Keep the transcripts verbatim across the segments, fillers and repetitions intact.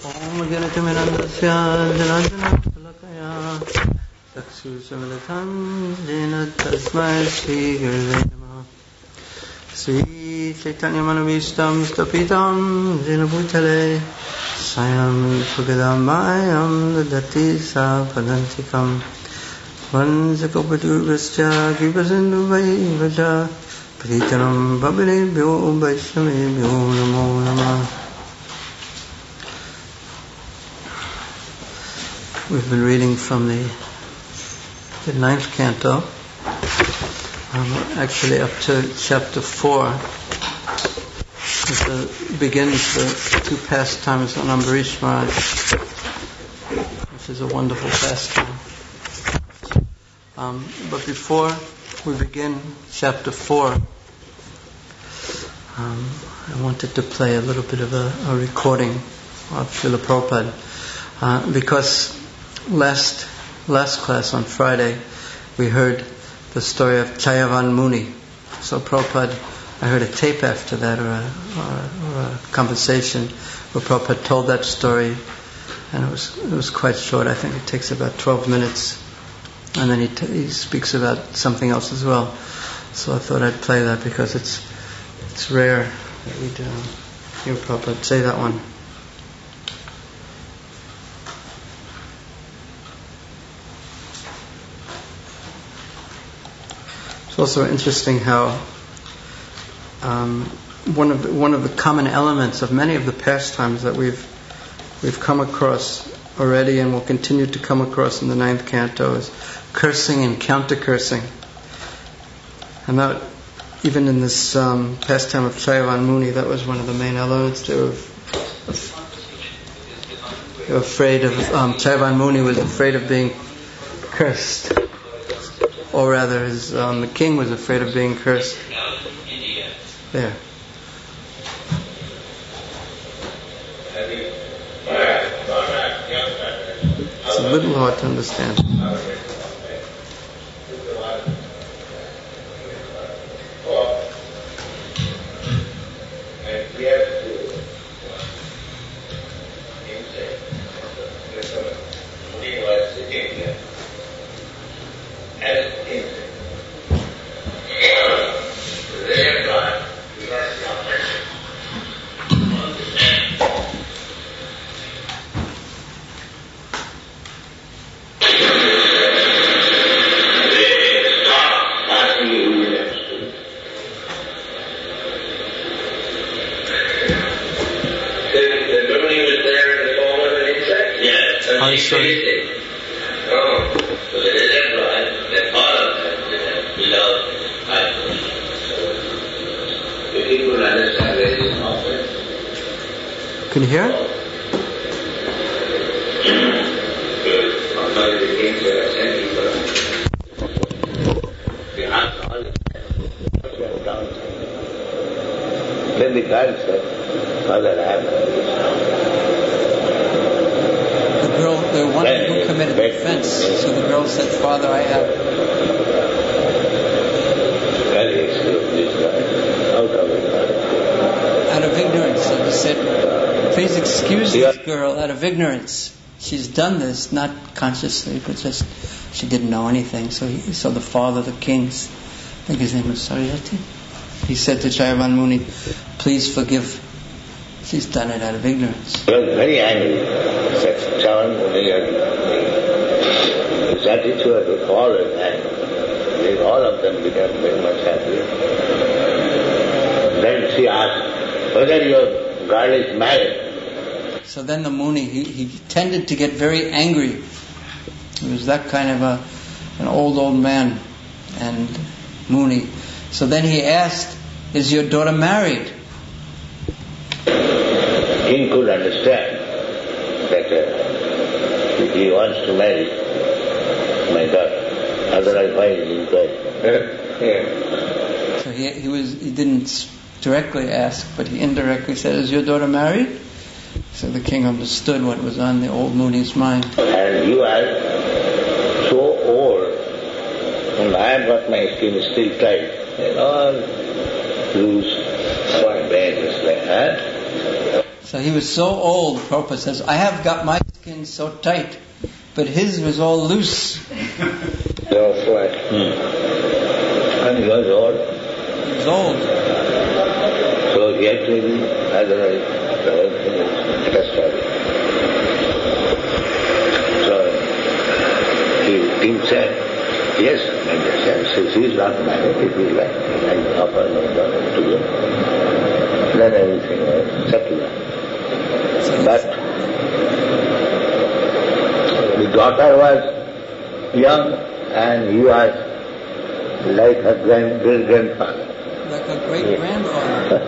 Om Ganatiminandasya Janatana Palakaya Takshushamalatham Jena Tasmai Shri Gurve Namaha Sri Chaitanya Manavishtam Stapitam Jena Bhutale Sayam Bhagadammayam Dadati Sa Padantikam Vansakopaturvascha Kipasindu Vai Vaja Pritanam Bhavilebhyo Vaishnavebhyo Namo Namah. We've been reading from the, the ninth canto, um, actually up to chapter four. It begins the two pastimes on Ambarish Maharaj, which is a wonderful pastime. Um, but before we begin chapter four, um, I wanted to play a little bit of a, a recording of Srila Prabhupada, uh, because Last last class on Friday, we heard the story of Chayavan Muni. So Prabhupada, I heard a tape after that, or a, or, or a conversation where Prabhupada told that story, and it was it was quite short. I think it takes about twelve minutes, and then he t- he speaks about something else as well. So I thought I'd play that because it's it's rare that we do hear Prabhupada say that one. It's also interesting how um, one of the, one of the common elements of many of the pastimes that we've we've come across already and will continue to come across in the ninth canto is cursing and counter-cursing. And that, even in this um, pastime of Chayavan Muni, that was one of the main elements. They were, they were afraid of um, Chayavan Muni was afraid of being cursed. Or rather, his, um, the king was afraid of being cursed. There. It's a little hard to understand. Can you hear it? Then the girl said, Father, I have The girl, the one who committed the offense, so the girl said, Father, I have. Well, he excused this guy out of it. Out of ignorance. So he said, please excuse this girl out of ignorance. She's done this, not consciously, but just she didn't know anything. So he, so the father, the king, I think his name was Sariyati, he said to Chayavan Muni, please forgive. She's done it out of ignorance. He was very angry. He said, Chayavan Muni, his attitude was always angry. All of them became very much happy. Then she asked, whether your girl is married. So then the Muni, he, he tended to get very angry. He was that kind of a an old, old man and Muni. So then he asked, is your daughter married? King could understand that uh, if he wants to marry my daughter, otherwise why is he going? So he, he was he didn't directly ask, but he indirectly said, is your daughter married? So the king understood what was on the old Muni's mind. And you are so old, and I have got my skin still tight, and all loose, my brain is like that. So he was so old, Prabhupada says, I have got my skin so tight, but his was all loose. So flat. Hmm. And he was old. He was old. So he had to be, otherwise the whole thing is catastrophic. So he himself, yes, my dear sir, so she is not married, if you like, I offer no daughter to you. Then everything was settled. But the daughter was young and he was like her grand, great grandfather. Like a great grandfather.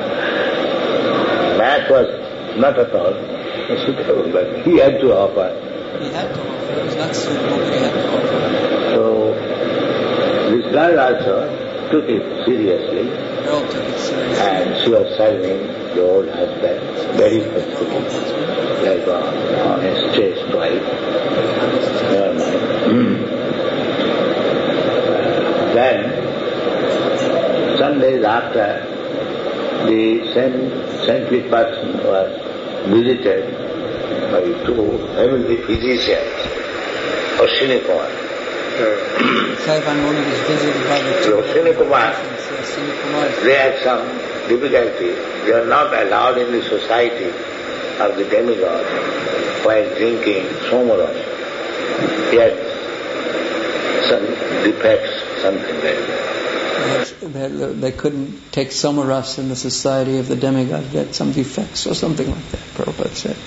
That was not at all suitable, but he had to offer. He had to offer. It was not suitable, but he had to offer. So this girl also took it seriously. Girl took it seriously. And she was serving the old husband very faithfully, like a honest, chaste wife. Never mind. Then, some days after, the same saintly person was visited by two heavenly physicians, Ashwini Kumar. Saivan Muni was visited by the two Ashwini Kumar, Ashwini Kumar. they had some difficulty. They are not allowed in the society of the demigod while drinking somaras. He had some defects, something like that. They, had, they couldn't take somaras in the society of the demigod. They had some defects or something like that, Prabhupada said.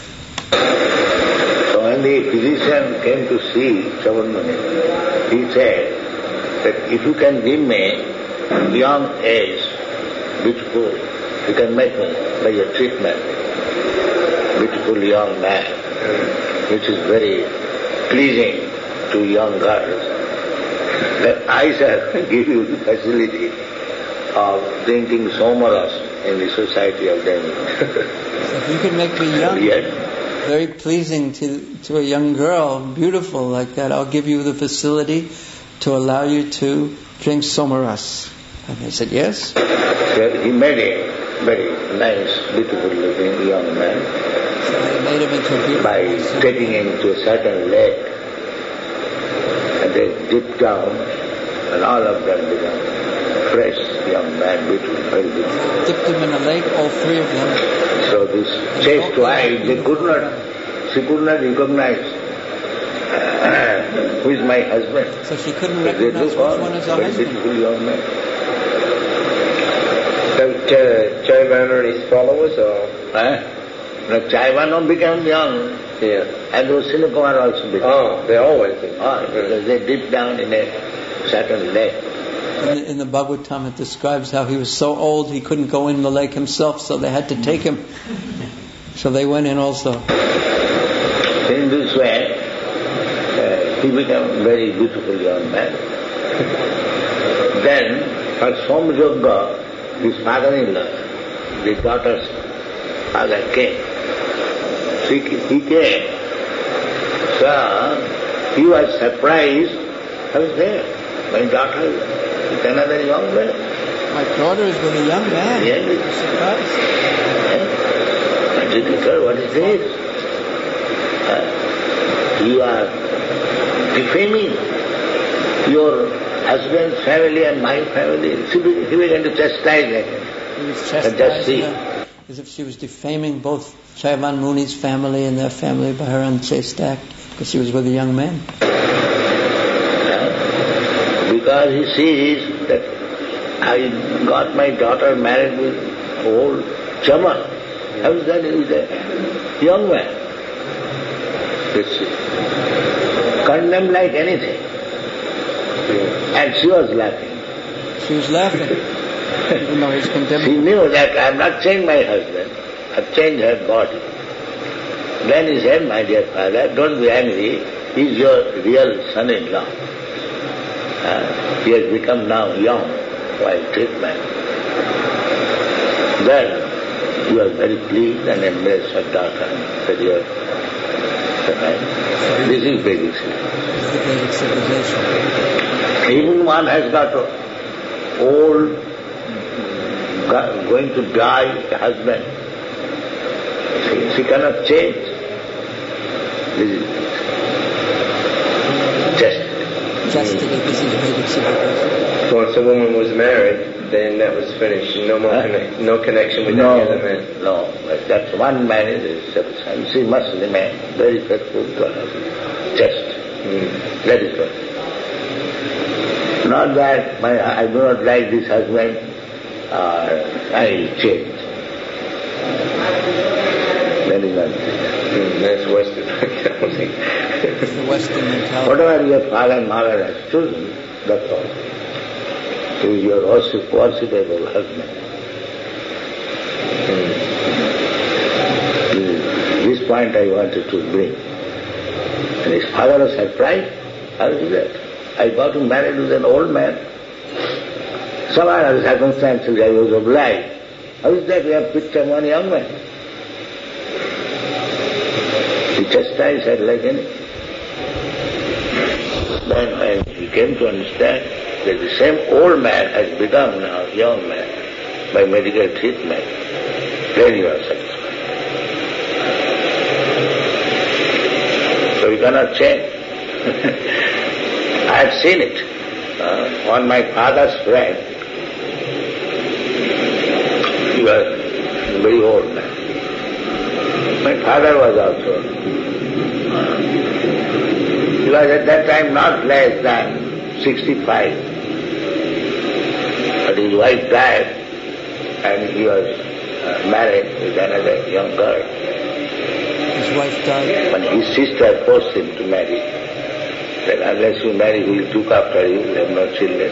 So when the physician came to see Chavan, he said that if you can give me young age, beautiful, you can make me by your treatment, beautiful young man, which is very pleasing to young girls, then I shall give you the facility of drinking somaras in the society of demigods. So if you can make me young, Yes. very pleasing to, to a young girl, beautiful like that, I'll give you the facility to allow you to drink somaras. And they said, yes. So he made a very nice, beautiful looking young man So they made him into a beautiful by person. taking him to a certain lake. And they dipped down and all of them became fresh young man, beautiful, very beautiful. Dipped him in a lake, all three of them. So this chaste wife, they could not, she could not recognize uh, who is my husband. So she couldn't They recognize took which on one is her very husband. beautiful young man. Don't uh, Chaivan or his followers, or? Eh? Now Chaivan became young, Yeah. and Ashwini Kumar also became. Oh, they always did. Oh, because they dipped down in a certain lake. In the, in the Bhagavatam it describes how he was so old he couldn't go in the lake himself, so they had to take him. So they went in also. In this way, uh, he became a very beautiful young man. Then, for Somjogga, his father-in-law, the daughter's father came. He, he came. So, he was surprised. I was there. My daughter with another young man. My daughter is with a young man. Yes. I'm surprised. I said, sir, what is this? Uh, you are defaming your husband's family and my family. He began to chastise him. He was But just see. chastising her as if she was defaming both Chaivan Muni's family and their family by her unchaste act because she was with a young man. Because he sees that I got my daughter married with old Chama. How is that? He is a young man. It's condemned like anything. And she was laughing. She was laughing, even though he's She condemning. knew that I am not changed my husband, I have changed her body. Then he said, my dear father, don't be angry, he is your real son-in-law. Uh, he has become now young while treatment. Then he was very pleased and embraced her daughter. Said, you are this is basic civilization. This is the basic civilization. Even one has got a old, going to die husband, She cannot change. This is chastity. Chastity, this is Vedic civilization. So once a woman was married, then that was finished. No more, Huh? conne- no connection with No, any other man. no. That one man is sufficient. She must remain very faithful to her husband. Just. Mm. That is what. Not that my, I do not like this husband, uh, I will change. That is not Mm, that's Western mentality. It's the Western mentality. Whatever your father and mother has chosen, that's all. He is your worship, worshipable husband. Mm. This, this point I wanted to bring. And his father was surprised. How is that? I got him married with an old man. Some other circumstances I was obliged. How is that we have picked up one young man? He chastised her like anything. Then when he came to understand that the same old man has become now a young man by medical treatment, then he was satisfied. So you cannot change. I have seen it. Uh, on my father's friend, he was a very old man. My father was also. Uh, he was at that time not less than sixty-five. But his wife died and he was uh, married with another young girl. His wife died. When his sister forced him to marry, that unless you marry, he will look after you, you will have no children.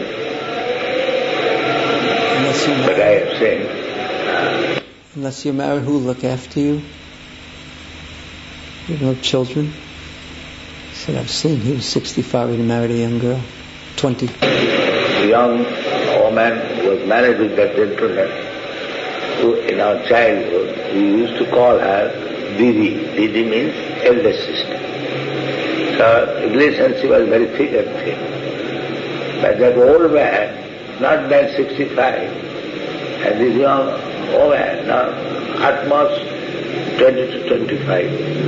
Unless you But I marry, have seen, unless you marry, who will look after you? You have no children. He said, I've seen. He was sixty-five and he married a young girl, twenty. a young woman was married with that gentleman who, in our childhood, we used to call her Didi. Didi means elder sister. So, relationship was very thick and thin. But that old man, not than sixty-five, and this young woman, now at most twenty to twenty-five.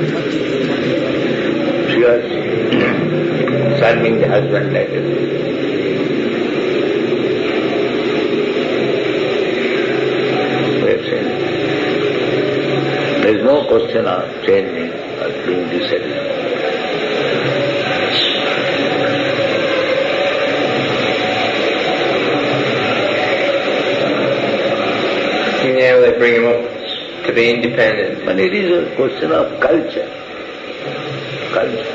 She was serving the husband like this. There is no question of changing or being dissatisfied. Yeah, they bring him up to be independent. But it is a question of culture. Culture.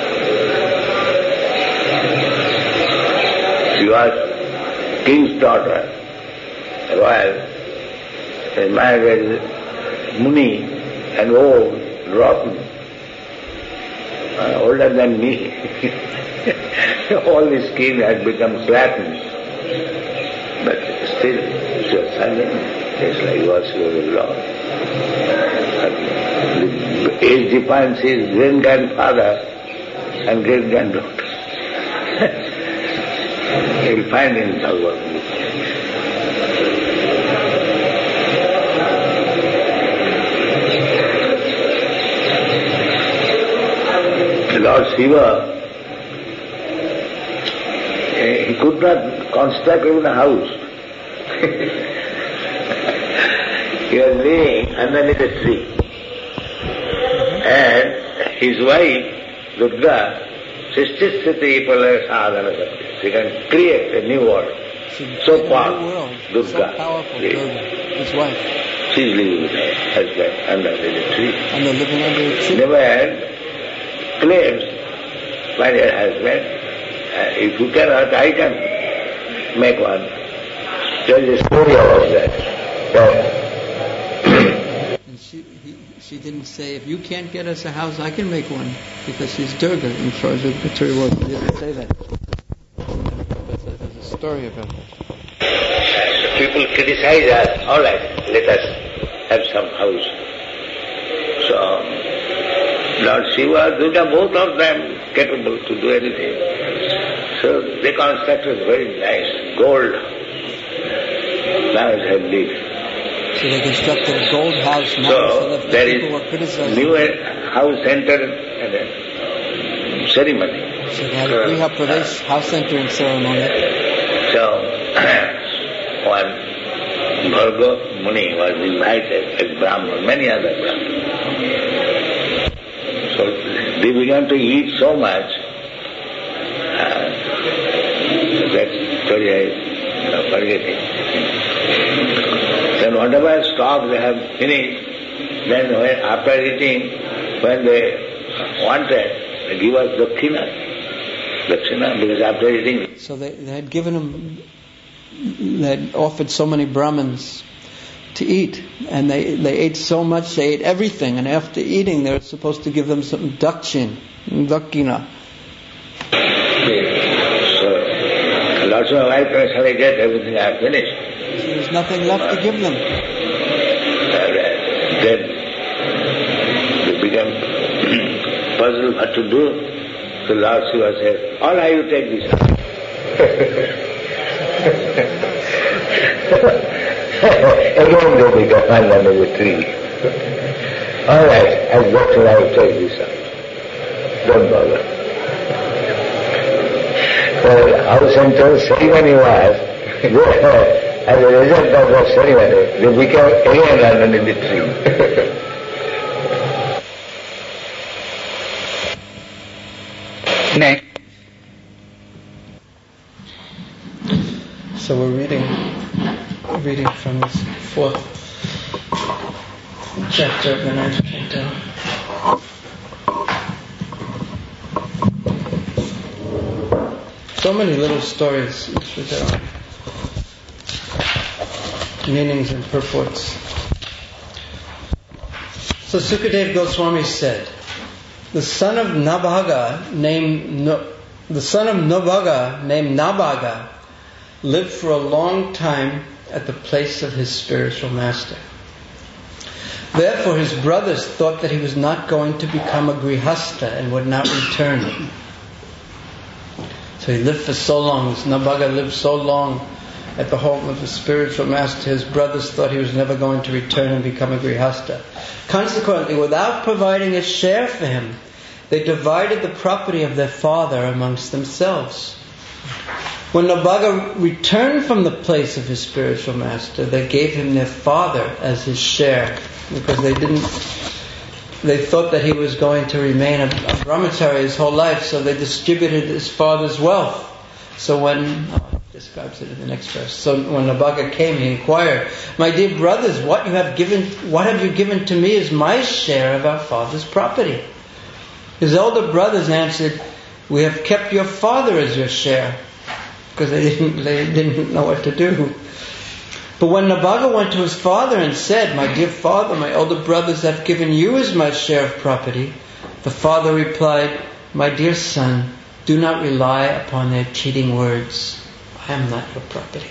She was king's daughter, royal, and married with Muni and old, rotten, uh, older than me. All the skin had become flattened. But still, she was silent. It's like worship of the Lord. The age defines his great-grandfather and great-granddaughter. He will find in Bhagavad Gita. Lord Shiva, he could not construct even a house. He was living underneath a tree. And his wife, Durga, Srististhiti Palaya Sadhana Sakti. She can create a new world. She So created a powerful. new world. Durga. So powerful, Yes. Durga, his wife. She's living with her husband underneath a tree. And they're living under a tree. Never had claims by their husband. Uh, if you cannot, I can make one. There is a story about that. that And she, he, she didn't say, if you can't get us a house, I can make one. Because she's Durga, as far as the material world. She didn't say that. There's a, there's a story about it. People criticize us, all right, let us have some house. So, Lord Shiva, Durga, both of them capable to do anything. So they constructed very nice gold. Now it has lived. So they constructed a gold house now, so, so that the there people were is criticizing. new house entered and a ceremony. So they had a Griha Pravesh house entering ceremony. So one Bhargava Muni was invited as Brahman, many other Brahmins. So they began to eat so much uh, that story I you know, forgetting. Then whatever stock they have finished, then when, after eating, when they wanted, they give us dakshina. Dakshina, because after eating. So they, they had given them, they had offered so many Brahmins to eat, and they, they ate so much, they ate everything, and after eating they were supposed to give them some dakshin, dakshina. So, lots of life shall I get, everything I have finished. So there's nothing left to give them. Uh, then they became puzzled what to do. So Lord Shiva said, all right, you take this. Again they become hung under the tree. All right, as doctor, I will take this up. Don't bother. Well, house center ceremony was, as a result of that ceremony, they became again under the tree. Next. So we're reading, reading from this fourth chapter of the ninth canto. So many little stories each with their own meanings and purports. So Sukadev Goswami said, the son of Nabhaga named no, the son of Nabhaga named Nabhaga lived for a long time at the place of his spiritual master. Therefore his brothers thought that he was not going to become a grihastha and would not return. So he lived for so long, this Nabhaga lived so long at the home of his spiritual master, his brothers thought he was never going to return and become a grihastha. Consequently, without providing a share for him, they divided the property of their father amongst themselves. When Nabhaga returned from the place of his spiritual master, they gave him their father as his share, because they didn't, they thought that he was going to remain a, a brahmachari his whole life, so they distributed his father's wealth. So when, oh, it describes it in the next verse. So when Nabhaga came, he inquired, "My dear brothers, what you have given, what have you given to me is my share of our father's property." His elder brothers answered, "We have kept your father as your share," because they didn't, they didn't know what to do. But when Nabhaga went to his father and said, "My dear father, my elder brothers have given you as my share of property," the father replied, "My dear son, do not rely upon their cheating words. I am not your property."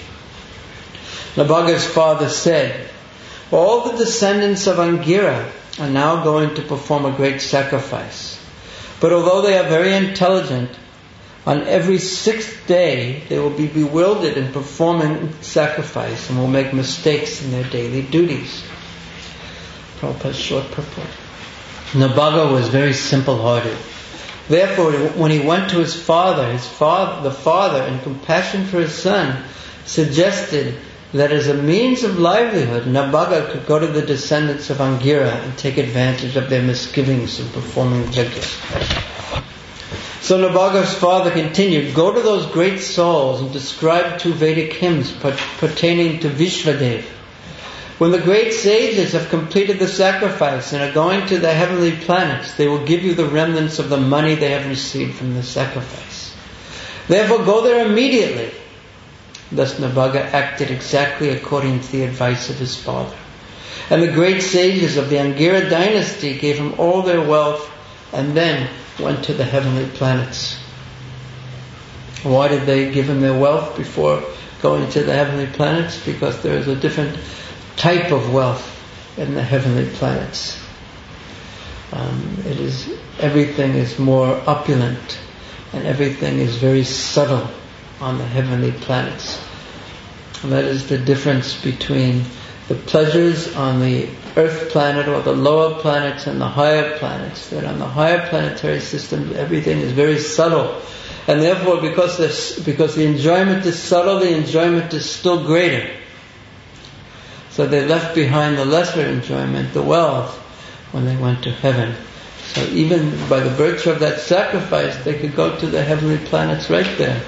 Nabhaga's father said, "All the descendants of Angira are now going to perform a great sacrifice. But although they are very intelligent, on every sixth day they will be bewildered in performing sacrifice and will make mistakes in their daily duties." Prabhupada's short purport. Nabhaga was very simple-hearted. Therefore, when he went to his father, his father, the father, in compassion for his son, suggested that as a means of livelihood, Nabhaga could go to the descendants of Angira and take advantage of their misgivings in performing yajna. So Nabhaga's father continued, "Go to those great souls and describe two Vedic hymns pertaining to Vishvadev. When the great sages have completed the sacrifice and are going to the heavenly planets, they will give you the remnants of the money they have received from the sacrifice. Therefore go there immediately." Thus Nabhaga acted exactly according to the advice of his father. And the great sages of the Angira dynasty gave him all their wealth and then went to the heavenly planets. Why did they give him their wealth before going to the heavenly planets? Because there is a different type of wealth in the heavenly planets. Um, it is everything is more opulent and everything is very subtle on the heavenly planets. And that is the difference between the pleasures on the earth planet or the lower planets and the higher planets. That on the higher planetary system everything is very subtle. And therefore because, this, because the enjoyment is subtle, the enjoyment is still greater. So they left behind the lesser enjoyment, the wealth, when they went to heaven. So even by the virtue of that sacrifice, they could go to the heavenly planets right there.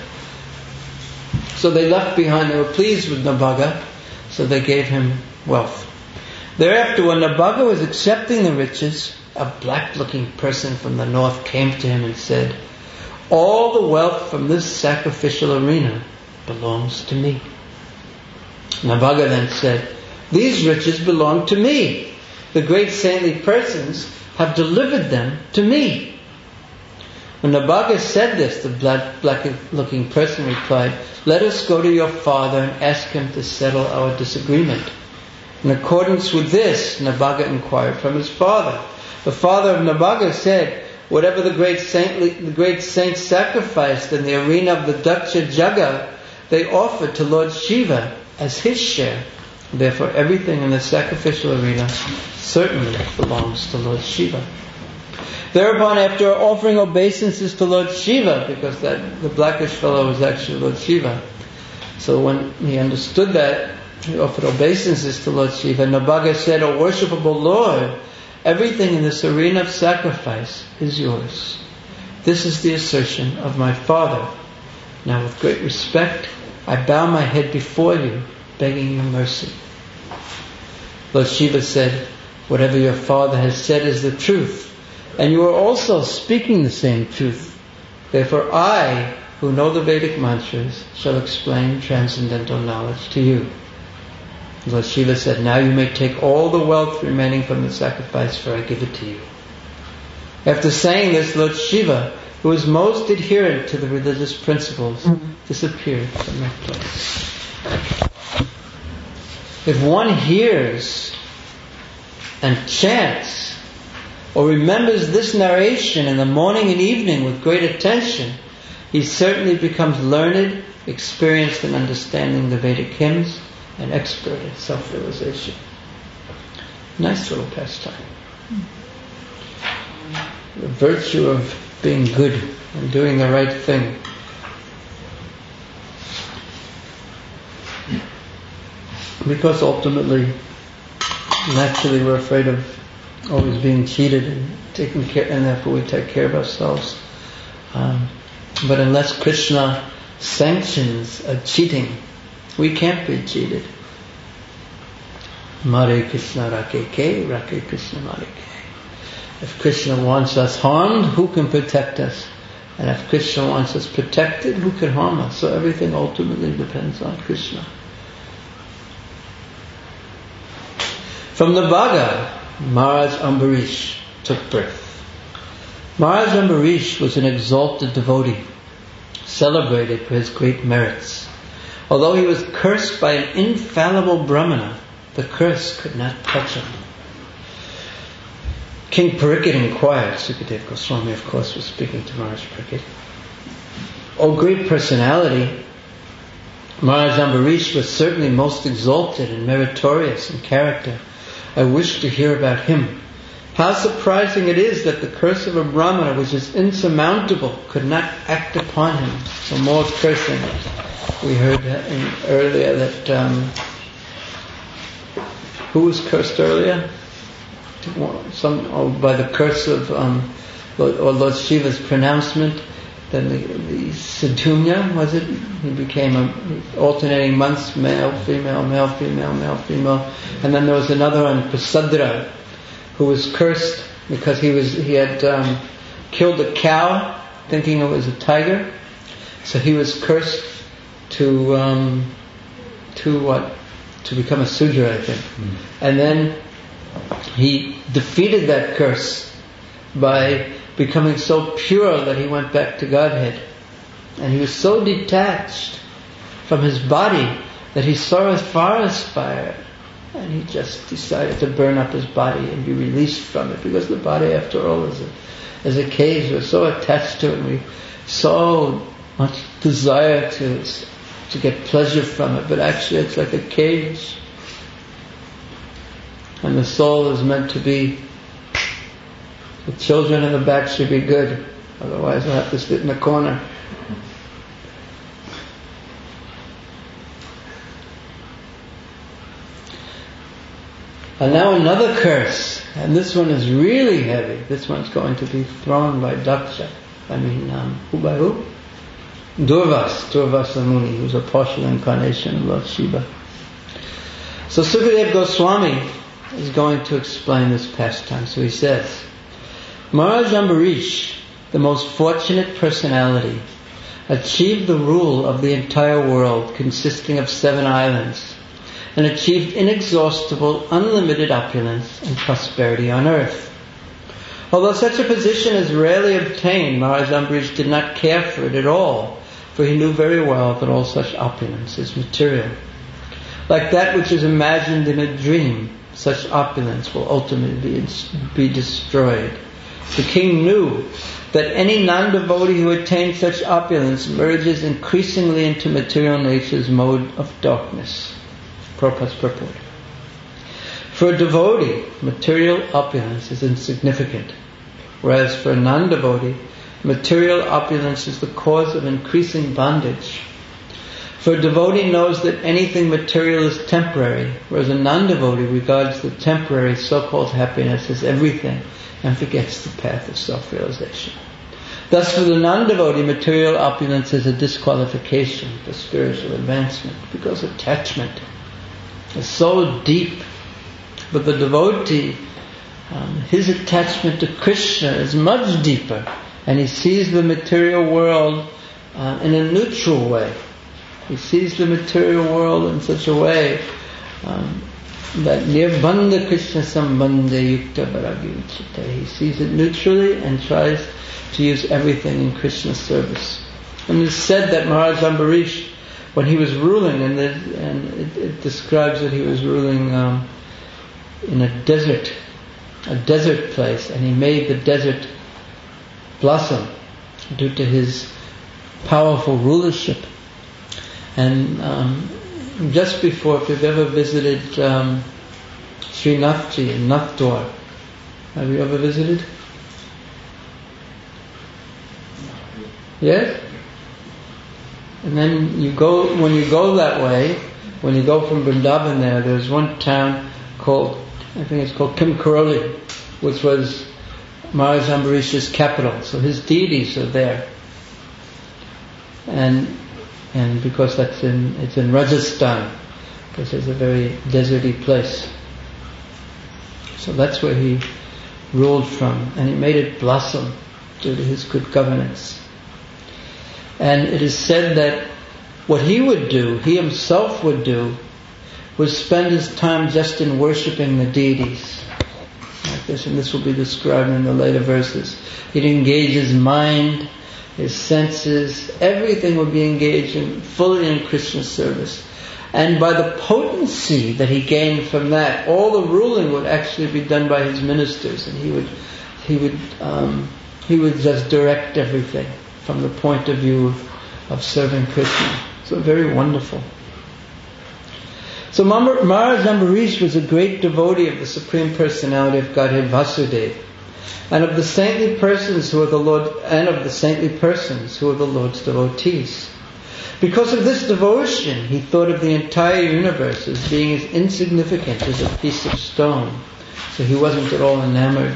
So they left behind, they were pleased with Nabhaga, so they gave him wealth. Thereafter, when Nabhaga was accepting the riches, a black-looking person from the north came to him and said, "All the wealth from this sacrificial arena belongs to me." Nabhaga then said, "These riches belong to me. The great saintly persons have delivered them to me." When Nabhaga said this, the black-looking person replied, "Let us go to your father and ask him to settle our disagreement." In accordance with this, Nabhaga inquired from his father. The father of Nabhaga said, "Whatever the great saintly, the great saints sacrificed in the arena of the Daksha Jaga, they offered to Lord Shiva as his share. Therefore, everything in the sacrificial arena certainly belongs to Lord Shiva." Thereupon, after offering obeisances to Lord Shiva, because that the blackish fellow was actually Lord Shiva, so when he understood that, he offered obeisances to Lord Shiva. Nabhaga said, "O worshipable Lord, everything in this arena of sacrifice is yours. This is the assertion of my father. Now with great respect, I bow my head before you, begging your mercy." Lord Shiva said, "Whatever your father has said is the truth, and you are also speaking the same truth. Therefore I, who know the Vedic mantras, shall explain transcendental knowledge to you." Lord Shiva said, "Now you may take all the wealth remaining from the sacrifice, for I give it to you." After saying this, Lord Shiva, who was most adherent to the religious principles, mm-hmm. disappeared from that place. If one hears and chants or remembers this narration in the morning and evening with great attention, he certainly becomes learned, experienced in understanding the Vedic hymns, and expert in self-realization. Nice little pastime. The virtue of being good and doing the right thing. Because ultimately, naturally we're afraid of always being cheated and taking care, and therefore we take care of ourselves. Um, but unless Krishna sanctions a cheating, we can't be cheated. Mare Krishna Rake Ke, Rake Krishna Mare Ke. If Krishna wants us harmed, who can protect us? And if Krishna wants us protected, who can harm us? So everything ultimately depends on Krishna. From the Nabhaga, Maharaj Ambarish took birth. Maharaj Ambarish was an exalted devotee, celebrated for his great merits. Although he was cursed by an infallible Brahmana, the curse could not touch him. King Parikshit inquired, Sukadeva Goswami of course was speaking to Maharaj Parikshit, "O great personality, Maharaj Ambarish was certainly most exalted and meritorious in character. I wish to hear about him. How surprising it is that the curse of a Brahmana, which is insurmountable, could not act upon him." So more cursing. We heard in earlier that um, who was cursed earlier? Some oh, by the curse of um, Lord, or Lord Shiva's pronouncement. Then the, the Sadhunya, was it? He became a, alternating months, male, female, male, female, male, female, and then there was another one, Prasadra, who was cursed because he was he had um, killed a cow, thinking it was a tiger. So he was cursed to um, to what? To become a Sudra, I think. Mm. And then he defeated that curse by becoming so pure that he went back to Godhead. And he was so detached from his body that he saw a forest fire and he just decided to burn up his body and be released from it, because the body, after all, is a, is a cage. We're so attached to it and we so much desire to to get pleasure from it, but actually it's like a cage. And the soul is meant to be, the children in the back should be good, otherwise they'll have to sit in the corner. And now another curse, and this one is really heavy. This one's going to be thrown by Daksha. I mean, um, who by who? Durvas, Durvasa Muni, who's a partial incarnation of Lord Shiva. So Sukadeva Goswami is going to explain this pastime. So he says, Maharaj Ambarish, the most fortunate personality, achieved the rule of the entire world consisting of seven islands, and achieved inexhaustible, unlimited opulence and prosperity on earth. Although such a position is rarely obtained, Maharaj Ambarish did not care for it at all, for he knew very well that all such opulence is material. Like that which is imagined in a dream, such opulence will ultimately be, be destroyed. The king knew that any non-devotee who attains such opulence merges increasingly into material nature's mode of darkness. Prabhupada's purport. For a devotee, material opulence is insignificant, whereas for a non-devotee, material opulence is the cause of increasing bondage. For a devotee knows that anything material is temporary, whereas a non-devotee regards the temporary so-called happiness as everything and forgets the path of self-realization. Thus, for the non-devotee, material opulence is a disqualification for spiritual advancement, because attachment is so deep. But the devotee, um, his attachment to Krishna is much deeper, and he sees the material world uh, in a neutral way. He sees the material world in such a way um, that nirbandha Krishna sambandha yukta varagi uchite. He sees it neutrally and tries to use everything in Krishna's service. And it's said that Maharaj Ambarish, when he was ruling, and, the, and it, it describes that he was ruling um, in a desert, a desert place, and he made the desert blossom due to his powerful rulership. And um, just before, if you've ever visited um, Srinathji in Nathdwar, have you ever visited? Yes? And then you go, when you go that way, when you go from Vrindavan there, there's one town called, I think it's called Kimkaroli, which was Maharaj Ambarish's capital. So his deities are there. And and because that's in, it's in Rajasthan, because it's a very deserty place. So that's where he ruled from, and he made it blossom due to his good governance. And it is said that what he would do, he himself would do, was spend his time just in worshipping the deities. Like this, and this will be described in the later verses. He'd engage his mind, his senses, everything would be engaged in, fully in Krishna's service. And by the potency that he gained from that, all the ruling would actually be done by his ministers, and he would, he would, um, he would just direct everything from the point of view of, of serving Krishna. So very wonderful. So Maharaj Ambarish was a great devotee of the Supreme Personality of Godhead Vasudeva, and of the saintly persons who are the Lord, and of the saintly persons who are the Lord's devotees. Because of this devotion, he thought of the entire universe as being as insignificant as a piece of stone. So he wasn't at all enamored.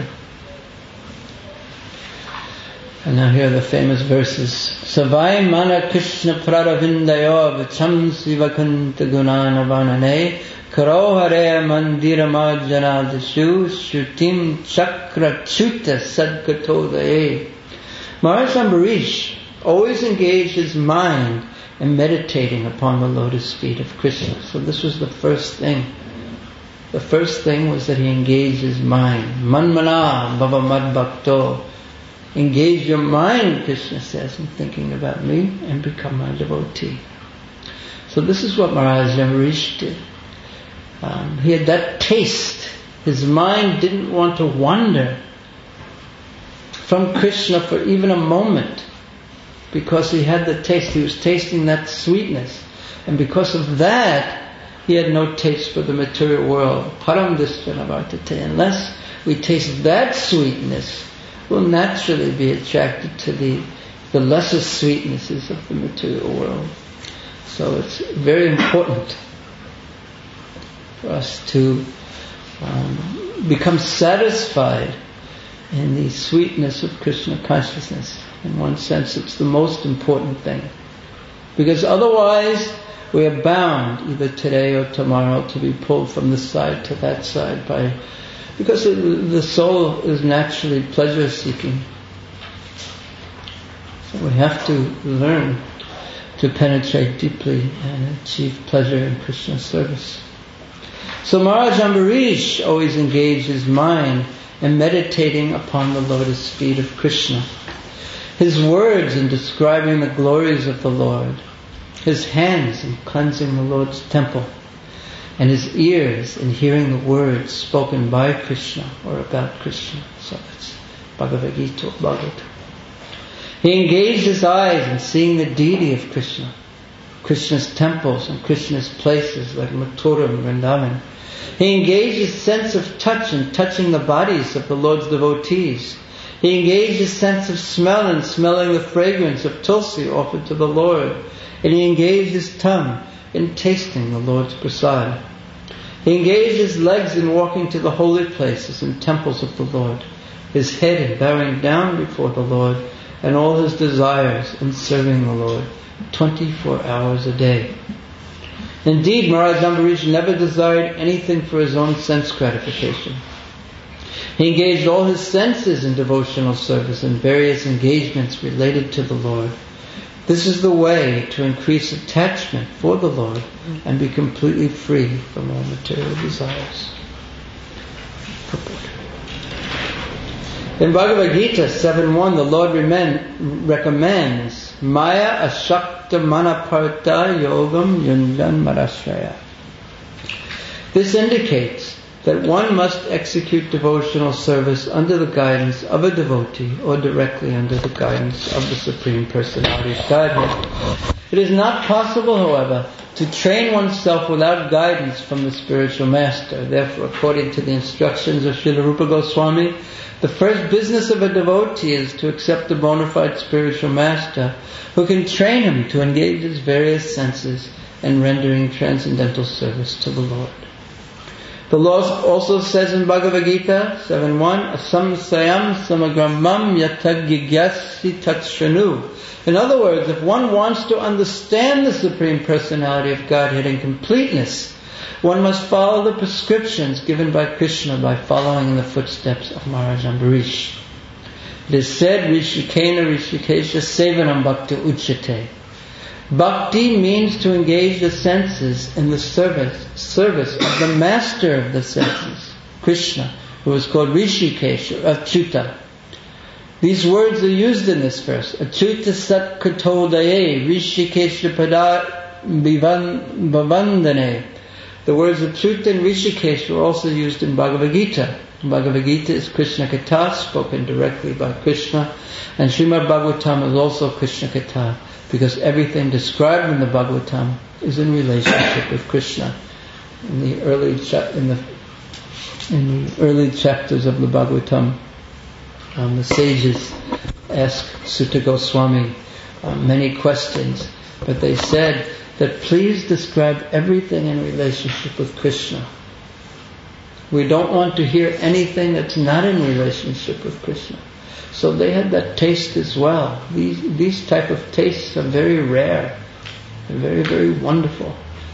And now here are the famous verses. Savai mana Krishna praravindayo vicham sivakanta gunana vanane karo hare mandira majjanadashu shrutim chakra chuta sadgatodaye. Maharaj Ambarish always engaged his mind in meditating upon the lotus feet of Krishna. So this was the first thing. The first thing was that he engaged his mind. Manmana bhava madbhakto. Engage your mind, Krishna says, in thinking about me and become my devotee. So this is what Maharaj Ambarish did. Um, he had that taste. His mind didn't want to wander from Krishna for even a moment, because he had the taste. He was tasting that sweetness. And because of that, he had no taste for the material world. Param Drishtana Vartate. Unless we taste that sweetness, we'll naturally be attracted to the, the lesser sweetnesses of the material world. So it's very important for us to um, become satisfied in the sweetness of Krishna consciousness. In one sense, it's the most important thing. Because otherwise, we are bound, either today or tomorrow, to be pulled from this side to that side by, because the soul is naturally pleasure-seeking. So we have to learn to penetrate deeply and achieve pleasure in Krishna's service. So Maharaj Ambarish always engaged his mind in meditating upon the lotus feet of Krishna. His words in describing the glories of the Lord, his hands in cleansing the Lord's temple, and his ears in hearing the words spoken by Krishna or about Krishna. So that's Bhagavad Gita, Bhagavad. He engaged his eyes in seeing the deity of Krishna, Krishna's temples and Krishna's places like Mathura and Vrindavan. He engaged his sense of touch in touching the bodies of the Lord's devotees. He engaged his sense of smell in smelling the fragrance of tulsi offered to the Lord. And he engaged his tongue in tasting the Lord's prasad. He engaged his legs in walking to the holy places and temples of the Lord, his head in bowing down before the Lord, and all his desires in serving the Lord twenty-four hours a day. Indeed, Maharaj Ambarish never desired anything for his own sense gratification. He engaged all his senses in devotional service and various engagements related to the Lord. This is the way to increase attachment for the Lord and be completely free from all material desires. In Bhagavad Gita seven one, the Lord recommends Maya Ashakta Manaparta Yogam Yunjan Marashraya. This indicates that one must execute devotional service under the guidance of a devotee or directly under the guidance of the Supreme Personality of Godhead. It is not possible, however, to train oneself without guidance from the spiritual master. Therefore, according to the instructions of Srila Rupa Goswami, the first business of a devotee is to accept a bona fide spiritual master who can train him to engage his various senses in rendering transcendental service to the Lord. The Lord also says in Bhagavad Gita seven one, Asamsayam samagramam yatagigyasi tatshanu. In other words, if one wants to understand the Supreme Personality of Godhead in completeness, one must follow the prescriptions given by Krishna by following in the footsteps of Maharaj Ambarish. It is said, Rishikena Rishikesha Sevanam Bhakti Uchate. Bhakti means to engage the senses in the service service of the master of the senses, Krishna, who is called Rishikesha, Achyuta. These words are used in this verse. Achyuta Sat Katodaye Rishikesha Pada Bhavandane. The words Achyuta and Rishikesh are also used in Bhagavad Gita. Bhagavad Gita is Krishna Katha, spoken directly by Krishna, and Srimad Bhagavatam is also Krishna Katha, because everything described in the Bhagavatam is in relationship with Krishna. In the early cha- in the in the early chapters of the Bhagavatam, um, the sages asked Sutta Goswami uh, many questions, but they said that please describe everything in relationship with Krishna. We don't want to hear anything that's not in relationship with Krishna. So they had that taste as well. These these type of tastes are very rare. They're very, very wonderful.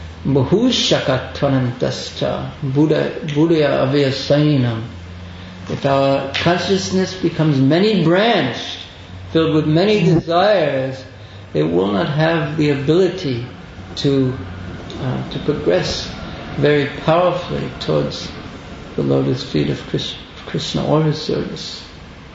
Mahushakatvanantascha Buddha Buddhaya Avayasainam. If our consciousness becomes many branched, filled with many desires, it will not have the ability to uh, to progress very powerfully towards the lotus feet of Krishna, Krishna or his service.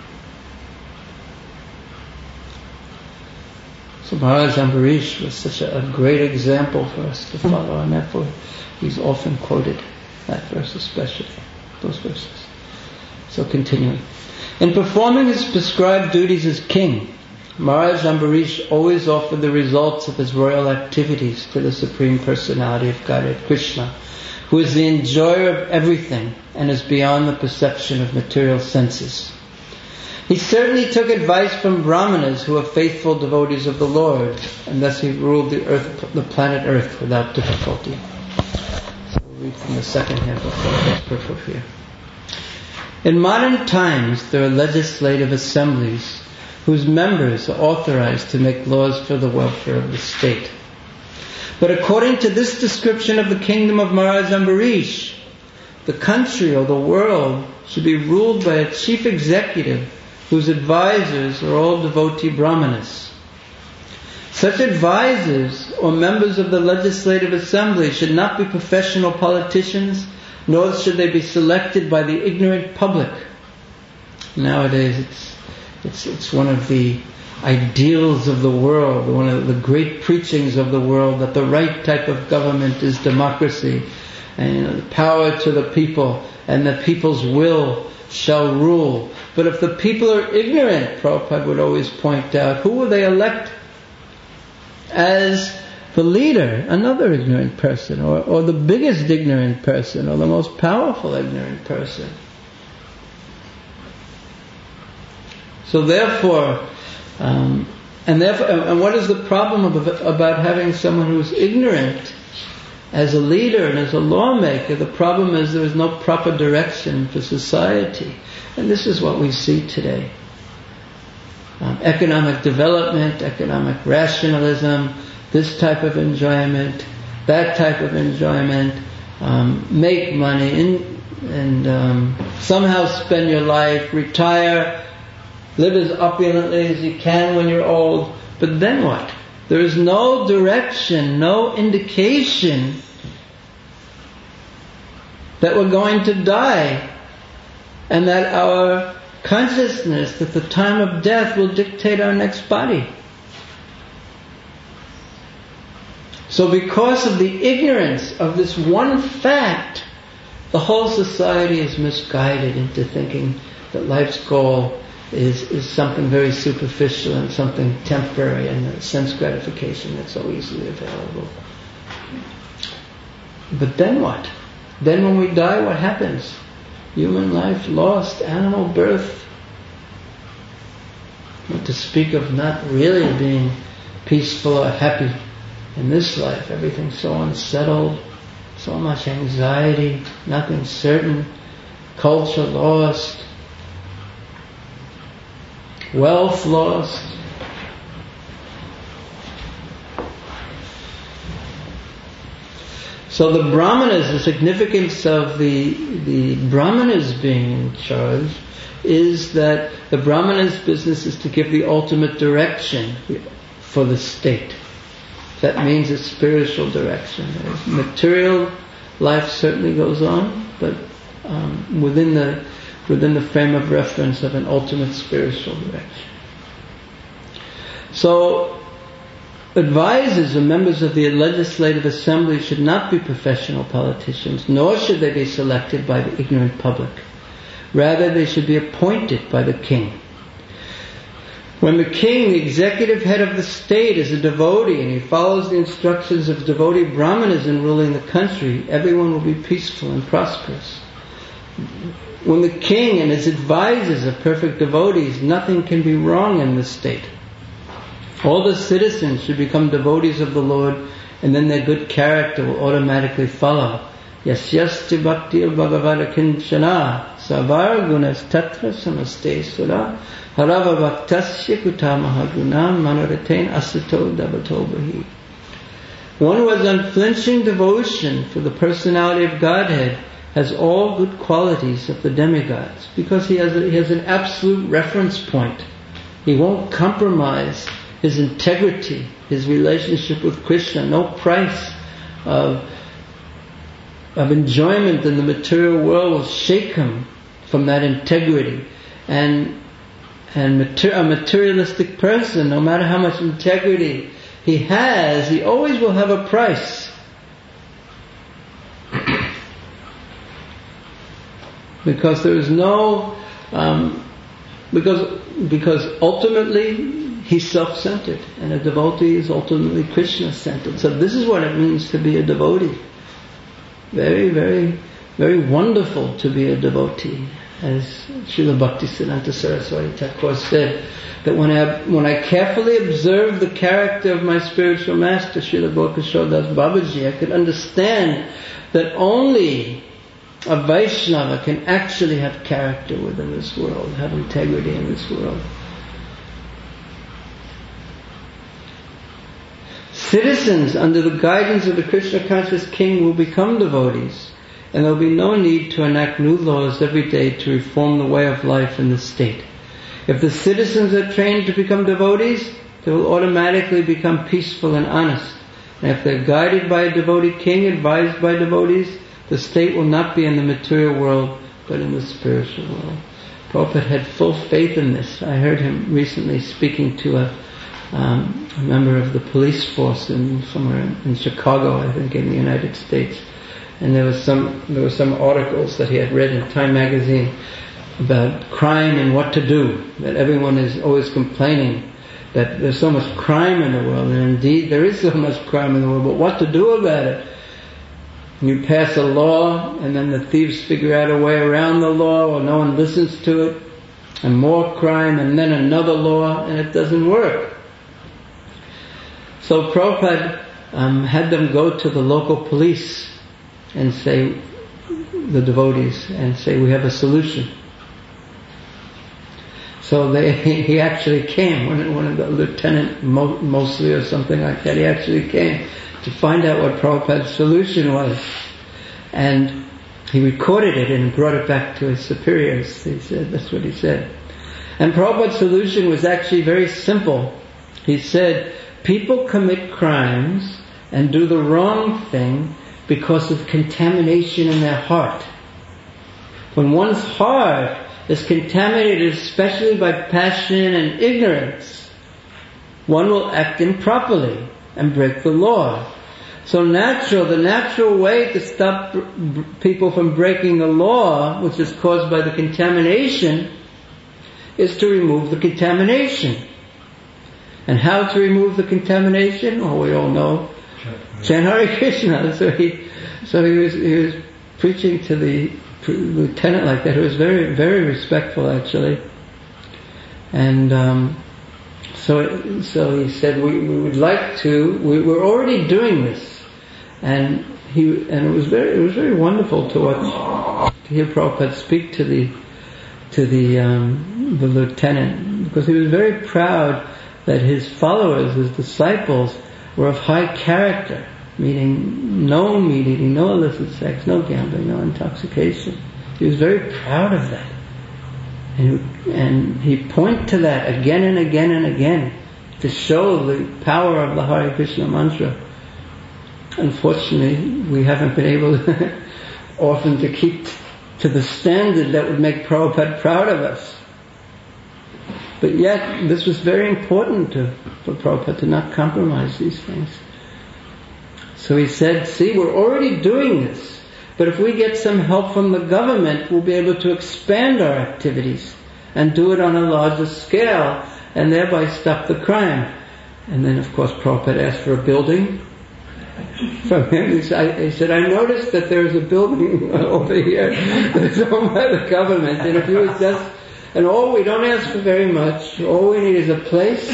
So Maharaj Ambarish was such a, a great example for us to follow, and therefore he's often quoted, that verse especially, those verses. So continuing. In performing his prescribed duties as king, Maharaj Ambarish always offered the results of his royal activities to the Supreme Personality of Godhead, Krishna, who is the enjoyer of everything and is beyond the perception of material senses. He certainly took advice from Brahmanas who are faithful devotees of the Lord, and thus he ruled the earth, the planet Earth without difficulty. So we'll read from the second half of this purport here. In modern times, there are legislative assemblies whose members are authorized to make laws for the welfare of the state. But according to this description of the kingdom of Maharaj Ambarish, the country or the world should be ruled by a chief executive whose advisors are all devotee brahmanas. Such advisors or members of the legislative assembly should not be professional politicians, nor should they be selected by the ignorant public. Nowadays it's it's it's one of the ideals of the world, one of the great preachings of the world, that the right type of government is democracy, and you know, the power to the people, and the people's will shall rule. But if the people are ignorant, Prabhupada would always point out, who will they elect as the leader? Another ignorant person, or, or the biggest ignorant person, or the most powerful ignorant person. So therefore, um, and therefore, and what is the problem of, about having someone who's ignorant as a leader and as a lawmaker? The problem is there is no proper direction for society. And this is what we see today. Um, economic development, economic rationalism, this type of enjoyment, that type of enjoyment, um, make money and, and um, somehow spend your life, retire, live as opulently as you can when you're old. But then what? There is no direction, no indication that we're going to die, and that our consciousness at the time of death will dictate our next body. So because of the ignorance of this one fact, the whole society is misguided into thinking that life's goal is, is something very superficial and something temporary and sense gratification that's so easily available. But then what? Then when we die, what happens? Human life lost, animal birth. Not to speak of not really being peaceful or happy in this life. Everything's so unsettled, so much anxiety, nothing certain, culture lost, wealth lost. So the Brahmanas, the significance of the the Brahmanas being in charge is that the Brahmanas' business is to give the ultimate direction for the state. That means it's spiritual direction. Material life certainly goes on, but um, within the within the frame of reference of an ultimate spiritual direction. So advisors or members of the legislative assembly should not be professional politicians, nor should they be selected by the ignorant public. Rather, they should be appointed by the king. When the king, the executive head of the state, is a devotee and he follows the instructions of devotee brahmanas in ruling the country, everyone will be peaceful and prosperous. When the king and his advisors are perfect devotees, nothing can be wrong in the state. All the citizens should become devotees of the Lord, and then their good character will automatically follow. Yasyasti bhaktir bhagavata kinchana savar gunas tatra samaste sura harava bhaktasya kutamaha gunam manaratain asato dabato bahi. One who has unflinching devotion for the personality of Godhead has all good qualities of the demigods, because he has a, he has an absolute reference point. He won't compromise his integrity, his relationship with Krishna. No price of of enjoyment in the material world will shake him from that integrity. And and mater- a materialistic person, no matter how much integrity he has, he always will have a price. Because there is no, um, because because ultimately he's self-centered, and a devotee is ultimately Krishna-centered. So this is what it means to be a devotee. Very, very, very wonderful to be a devotee. As Srila Bhaktisiddhanta Saraswati Thakur said, that when I, when I carefully observed the character of my spiritual master, Srila Gokishore Das Babaji, I could understand that only a Vaishnava can actually have character within this world, have integrity in this world. Citizens under the guidance of the Krishna conscious king will become devotees, and there will be no need to enact new laws every day to reform the way of life in the state. If the citizens are trained to become devotees, they will automatically become peaceful and honest. And if they're guided by a devotee king, advised by devotees, the state will not be in the material world, but in the spiritual world. Prabhupada had full faith in this. I heard him recently speaking to a, um, a member of the police force in somewhere in, in Chicago, I think, in the United States. And there was some there were some articles that he had read in Time magazine about crime and what to do. That everyone is always complaining that there's so much crime in the world, and indeed there is so much crime in the world, but what to do about it? You pass a law, and then the thieves figure out a way around the law, or no one listens to it, and more crime, and then another law, and it doesn't work. So Prabhupada um, had them go to the local police and say, the devotees, and say, we have a solution. So they, he actually came, one, one of the Lieutenant Mosley or something like that, he actually came to find out what Prabhupada's solution was. And he recorded it and brought it back to his superiors. He said, that's what he said. And Prabhupada's solution was actually very simple. He said, people commit crimes and do the wrong thing because of contamination in their heart. When one's heart is contaminated, especially by passion and ignorance, one will act improperly and break the law. So natural, the natural way to stop people from breaking the law, which is caused by the contamination, is to remove the contamination. And how to remove the contamination? Oh, we all know. Chant Hare Krishna. So he, so he was, he was preaching to the lieutenant like that, who was very, very respectful actually. And um, so, so he said, we, we would like to. We, we're already doing this. And he, and it was very, it was very wonderful to watch, to hear Prabhupada speak to the, to the, um, the lieutenant, because he was very proud that his followers, his disciples, were of high character, meaning no meat eating, no illicit sex, no gambling, no intoxication. He was very proud of that. And, and he pointed to that again and again and again to show the power of the Hare Krishna mantra. Unfortunately, we haven't been able to often to keep to the standard that would make Prabhupada proud of us. But yet, this was very important to, for Prabhupada to not compromise these things. So he said, see, we're already doing this, but if we get some help from the government, we'll be able to expand our activities and do it on a larger scale, and thereby stop the crime. And then, of course, Prabhupada asked for a building from him. He said, I noticed that there's a building over here that's owned by the government, and if you would just, and all, we don't ask for very much, all we need is a place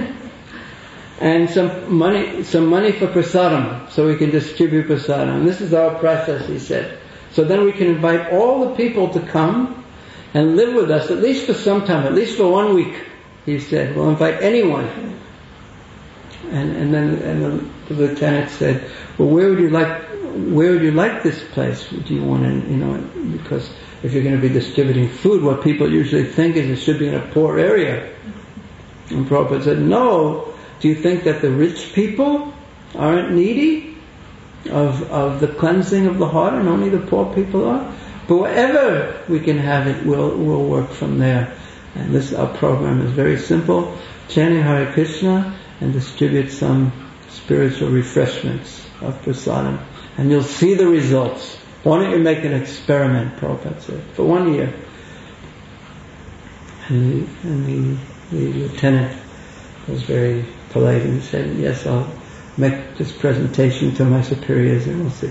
and some money, some money for prasadam, so we can distribute prasadam. And this is our process, he said. So then we can invite all the people to come and live with us, at least for some time, at least for one week, he said. We'll invite anyone. And, and then and the, the lieutenant said, well, where would you like, where would you like this place? Do you want to, you know, because if you're going to be distributing food, what people usually think is it should be in a poor area. And Prabhupada said, no, do you think that the rich people aren't needy of, of the cleansing of the heart, and only the poor people are? But wherever we can have it, we'll, we'll work from there. And this, our program is very simple. Chanting Hare Krishna and distribute some spiritual refreshments of prasadam. And you'll see the results. Why don't you make an experiment, Prabhupada said, for one year. And the, and the, the lieutenant was very polite and said, yes, I'll make this presentation to my superiors and we'll see.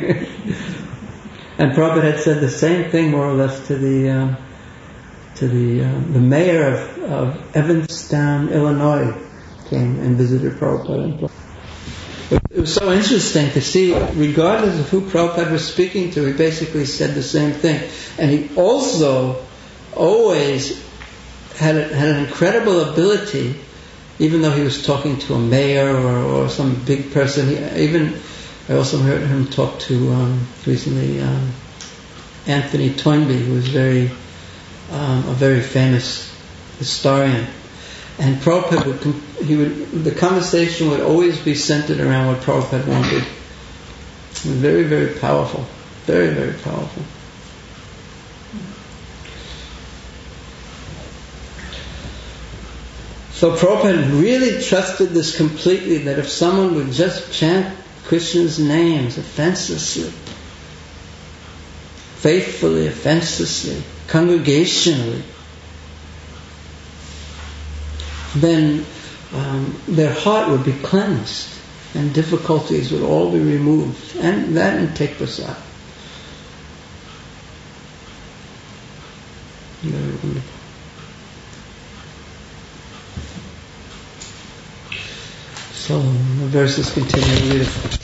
And Prabhupada had said the same thing more or less to the um, to the uh, the mayor of, of Evanston, Illinois, came and visited Prabhupada. It was so interesting to see, regardless of who Prabhupada was speaking to, he basically said the same thing. And he also always had, a, had an incredible ability, even though he was talking to a mayor or, or some big person. He, even I also heard him talk to um, recently um, Anthony Toynbee, who was very um, a very famous historian. And Prabhupada would, he would, the conversation would always be centered around what Prabhupada wanted. It was very, very powerful. Very, very powerful. So Prabhupada really trusted this completely, that if someone would just chant Krishna's names offenselessly, faithfully, offenselessly, congregationally, then um, their heart would be cleansed and difficulties would all be removed, and that and take prasad. Very wonderful. So the verses continue.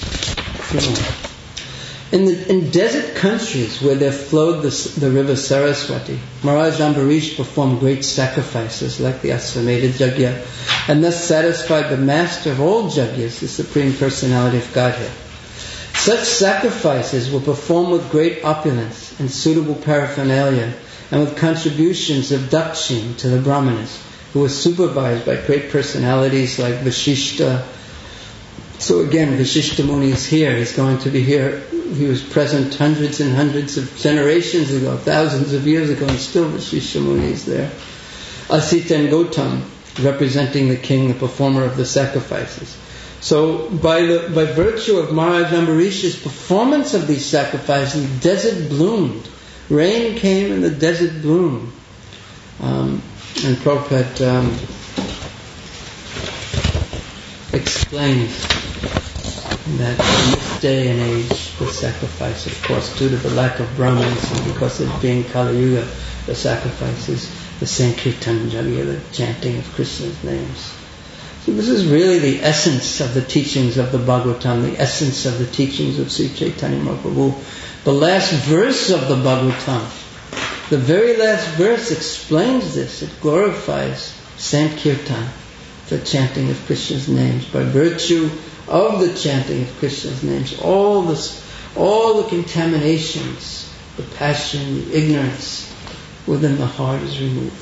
In the in desert countries where there flowed the, the river Saraswati, Maharaj Ambarish performed great sacrifices like the Asvamedha Yajna, and thus satisfied the master of all Yajnas, the Supreme Personality of Godhead. Such sacrifices were performed with great opulence and suitable paraphernalia, and with contributions of dakshin to the brahmanas, who were supervised by great personalities like Vashishta. So again, Vashishta Muni is here. He's going to be here. He was present hundreds and hundreds of generations ago, thousands of years ago, and still Vashishta Muni is there. Asita and Gautam, representing the king, the performer of the sacrifices. So by the by virtue of Maharaj Ambarish's performance of these sacrifices, the desert bloomed. Rain came and the desert bloomed. Um, and Prabhupada um, explains that in this day and age, the sacrifice, of course, due to the lack of Brahmins and because of being Kali Yuga, the sacrifice is the Sankirtan Yajna, the chanting of Krishna's names. So this is really the essence of the teachings of the Bhagavatam, the essence of the teachings of Sri Chaitanya Mahaprabhu. The last verse of the Bhagavatam, the very last verse explains this. It glorifies Sankirtan, the chanting of Krishna's names. By virtue of the chanting of Krishna's names, all this, all the contaminations, the passion, the ignorance within the heart is removed.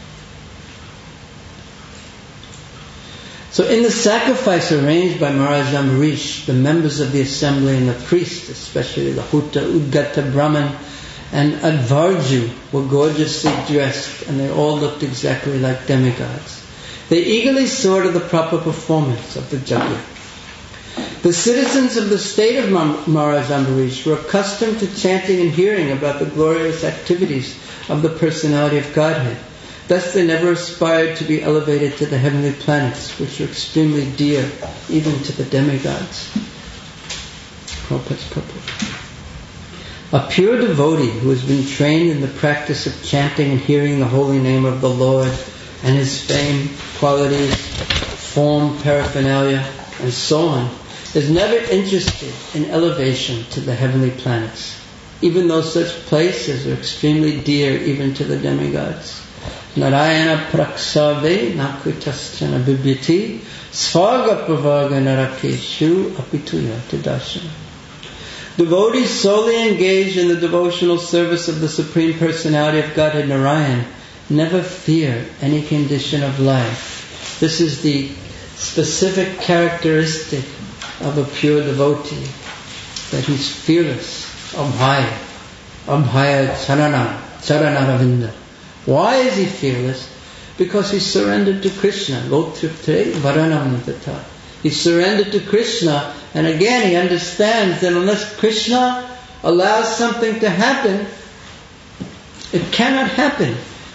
So in the sacrifice arranged by Maharaj Ambarish, the members of the assembly and the priests, especially the Huta, Udgata, Brahman and Advarju, were gorgeously dressed, and they all looked exactly like demigods. They eagerly saw to the proper performance of the yajna. The citizens of the state of Maharaj Ambarish were accustomed to chanting and hearing about the glorious activities of the personality of Godhead. Thus they never aspired to be elevated to the heavenly planets, which are extremely dear even to the demigods. Prabhupada's purport. A pure devotee who has been trained in the practice of chanting and hearing the holy name of the Lord and His fame, qualities, form, paraphernalia, and so on, is never interested in elevation to the heavenly planets, even though such places are extremely dear even to the demigods. Narayana praksave nakutaschana bibhyati svaga pravaga narakeshu apituya tadashana. Devotees solely engaged in the devotional service of the Supreme Personality of Godhead Narayan never fear any condition of life. This is the specific characteristic of a pure devotee, that he's fearless, abhaya, abhaya charana, charana. Why is he fearless? Because he surrendered to Krishna. Lotripte varanam tata. He surrendered to Krishna, and again he understands that unless Krishna allows something to happen, it cannot happen.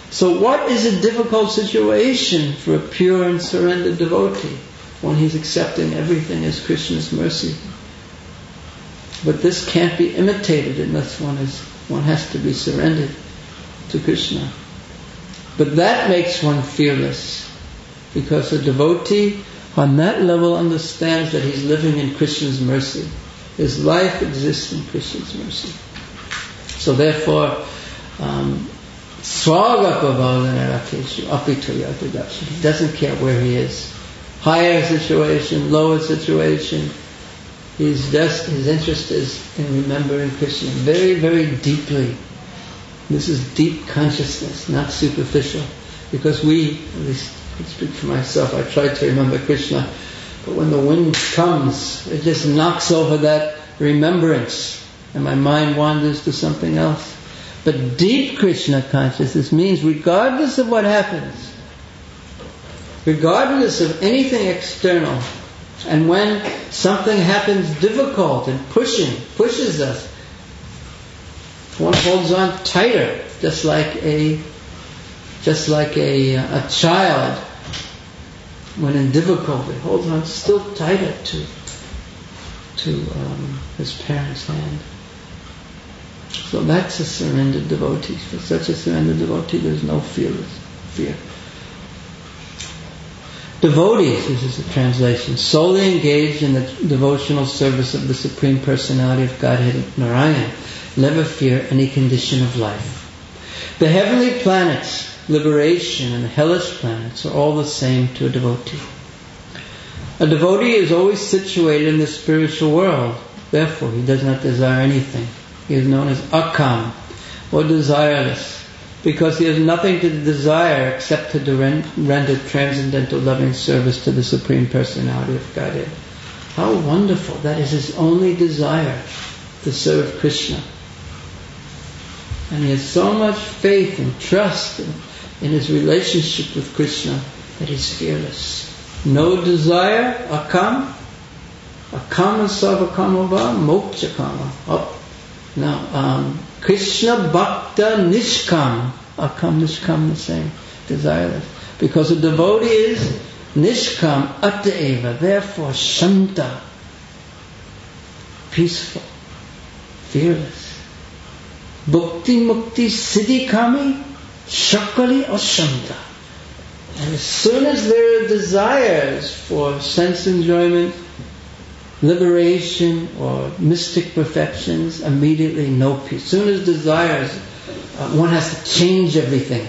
So what is a difficult situation for a pure and surrendered devotee when he's accepting everything as Krishna's mercy? But this can't be imitated unless one is one has to be surrendered to Krishna. But that makes one fearless, because a devotee on that level understands that he's living in Krishna's mercy. His life exists in Krishna's mercy. So therefore, um, he doesn't care where he is. Higher situation, lower situation. He's just, his interest is in remembering Krishna very, very deeply. This is deep consciousness, not superficial. Because we, at least I speak for myself, I try to remember Krishna, but when the wind comes, it just knocks over that remembrance, and my mind wanders to something else. But deep Krishna consciousness means regardless of what happens, regardless of anything external, and when something happens difficult and pushing, pushes us, one holds on tighter, just like a, just like a, a child, when in difficulty, holds on still tighter to, to um, his parents' hand. So that's a surrendered devotee. For such a surrendered devotee, there's no fearless fear. Devotees, this is the translation, solely engaged in the devotional service of the Supreme Personality of Godhead, Narayan, never fear any condition of life. The heavenly planets, liberation, and the hellish planets are all the same to a devotee. A devotee is always situated in the spiritual world. Therefore, he does not desire anything. He is known as akam, or desireless, because he has nothing to desire except to render transcendental loving service to the Supreme Personality of Godhead. How wonderful! That is his only desire, to serve Krishna. And he has so much faith and trust in, in his relationship with Krishna that he's fearless. No desire, akam, akama sarvakamava, moksha kama. Oh, now, um, Krishna Bhakta Nishkam. Akam, Nishkam, the same. Desireless. Because a devotee is Nishkam, Attaeva, therefore Shanta. Peaceful. Fearless. Bhukti Mukti Siddhi Kami, Shakali or Shanta. And as soon as there are desires for sense enjoyment, liberation or mystic perfections, immediately no peace. As soon as desires, uh, one has to change everything.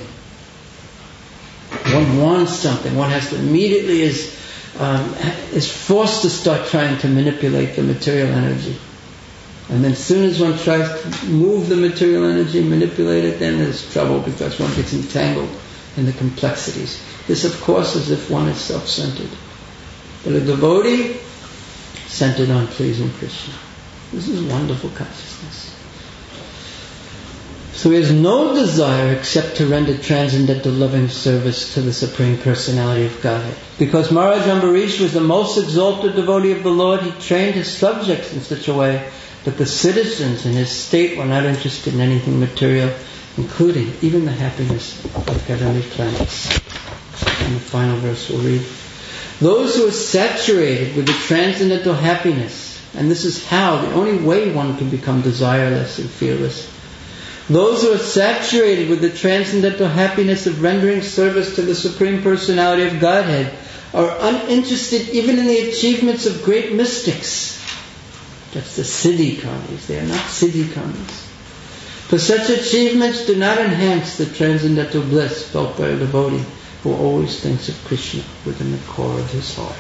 One wants something. One has to immediately is um, is forced to start trying to manipulate the material energy. And then as soon as one tries to move the material energy, manipulate it, then there's trouble because one gets entangled in the complexities. This, of course, is if one is self-centered. But a devotee centered on pleasing Krishna. This is wonderful consciousness. So he has no desire except to render transcendental loving service to the Supreme Personality of Godhead. Because Maharaj Ambarish was the most exalted devotee of the Lord, he trained his subjects in such a way that the citizens in his state were not interested in anything material, including even the happiness of heavenly planets. In the final verse we'll read. Those who are saturated with the transcendental happiness, and this is how, the only way one can become desireless and fearless. Those who are saturated with the transcendental happiness of rendering service to the Supreme Personality of Godhead are uninterested even in the achievements of great mystics. That's the siddhi-kamis. They are not siddhi-kamis. For such achievements do not enhance the transcendental bliss felt by a devotee who always thinks of Krishna within the core of his heart.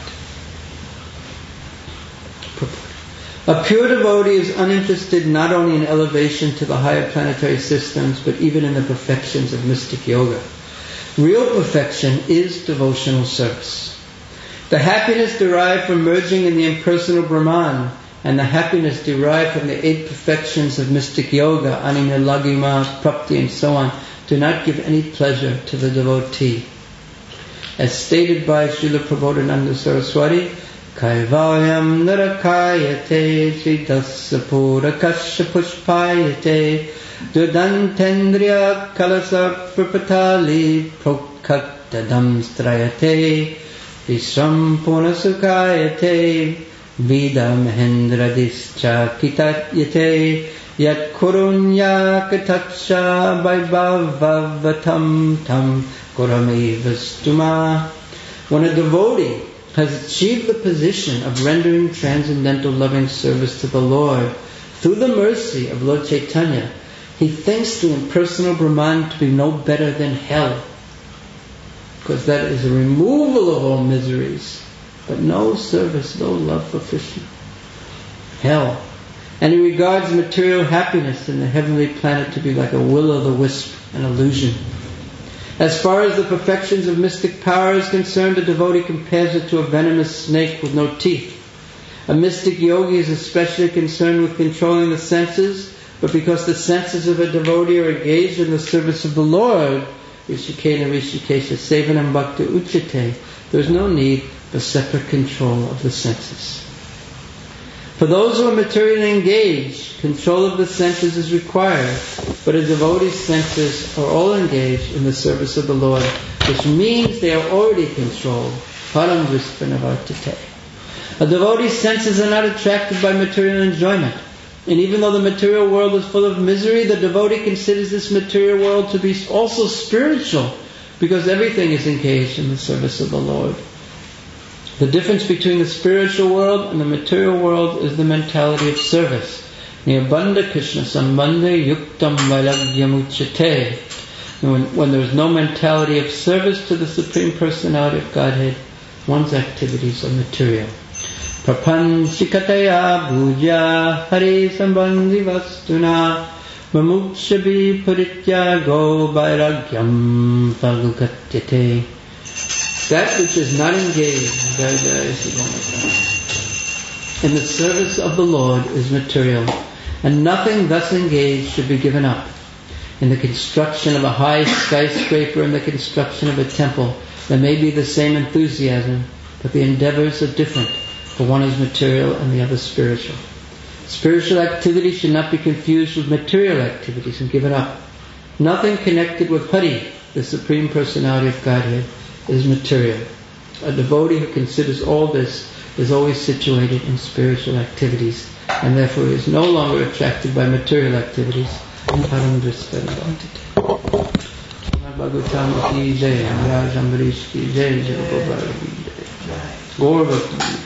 A pure devotee is uninterested not only in elevation to the higher planetary systems, but even in the perfections of mystic yoga. Real perfection is devotional service. The happiness derived from merging in the impersonal Brahman and the happiness derived from the eight perfections of mystic yoga, anima, lagima, prapti, and so on, do not give any pleasure to the devotee. As stated by Srila Prabodhananda Saraswati, Kaivalyam narakayate tridasapura kasya pushpayate Dudantendriya kalasa prapatali prokattadam strayate Vishram punasukayate Vida mahendradischa kitatyate Yat kurunya kataksha vaibhavavatam tam kuramevastuma. When a devotee has achieved the position of rendering transcendental loving service to the Lord through the mercy of Lord Chaitanya, he thinks the impersonal Brahman to be no better than hell, because that is a removal of all miseries, but no service, no love for Krishna. Hell. And he regards material happiness in the heavenly planet to be like a will-o'-the-wisp, an illusion. As far as the perfections of mystic power is concerned, a devotee compares it to a venomous snake with no teeth. A mystic yogi is especially concerned with controlling the senses, but because the senses of a devotee are engaged in the service of the Lord, Rishikena Rishikesha Sevanam Bhakti Uchate, there is no need for separate control of the senses. For those who are materially engaged, control of the senses is required, but a devotee's senses are all engaged in the service of the Lord, which means they are already controlled. Param Vispanavartate. A devotee's senses are not attracted by material enjoyment. And even though the material world is full of misery, the devotee considers this material world to be also spiritual, because everything is engaged in the service of the Lord. The difference between the spiritual world and the material world is the mentality of service. Nirbandha Krishna Sambandha Yuktam Vairagyamuchyate. When, when there is no mentality of service to the Supreme Personality of Godhead, one's activities are material. Prapanchikataya bhuja Hare Sambandhi Vastuna Mamukshabi Parityago Vairagyam Phagukatyate. That which is not engaged in the service of the Lord is material, and nothing thus engaged should be given up. In the construction of a high skyscraper and the construction of a temple, there may be the same enthusiasm, but the endeavors are different, for one is material and the other spiritual. Spiritual activity should not be confused with material activities and given up. Nothing connected with Hari, the Supreme Personality of Godhead, is material. A devotee who considers all this is always situated in spiritual activities, and therefore is no longer attracted by material activities. Param Bhagavatam ki jai, Maharaj Ambarish ki jai, Jai Gopal ki jai. Gaur Bhakti.